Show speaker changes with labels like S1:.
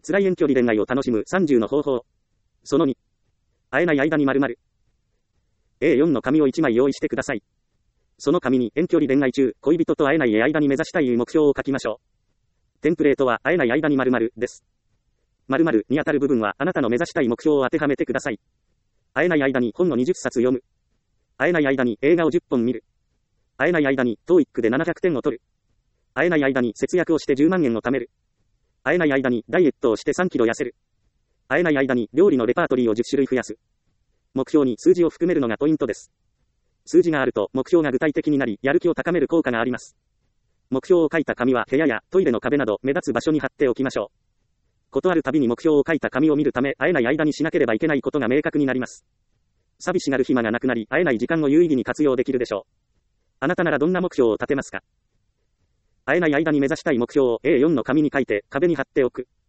S1: 辛い遠距離恋愛を楽しむ30の方法。その2。会えない間に〇〇。A4 の紙を1枚用意してください。その紙に遠距離恋愛中、恋人と会えない間に目指したい目標を書きましょう。テンプレートは会えない間に〇〇です。〇〇にあたる部分はあなたの目指したい目標を当てはめてください。会えない間に本の20冊読む。会えない間に映画を10本見る。会えない間に TOEIC で700点を取る。会えない間に節約をして10万円を貯める。会えない間にダイエットをして3キロ痩せる。会えない間に料理のレパートリーを10種類増やす。目標に数字を含めるのがポイントです。数字があると目標が具体的になり、やる気を高める効果があります。目標を書いた紙は部屋やトイレの壁など目立つ場所に貼っておきましょう。ことあるたびに目標を書いた紙を見るため、会えない間にしなければいけないことが明確になります。寂しがる暇がなくなり、会えない時間を有意義に活用できるでしょう。あなたならどんな目標を立てますか？会えない間に目指したい目標を A4 の紙に書いて壁に貼っておく。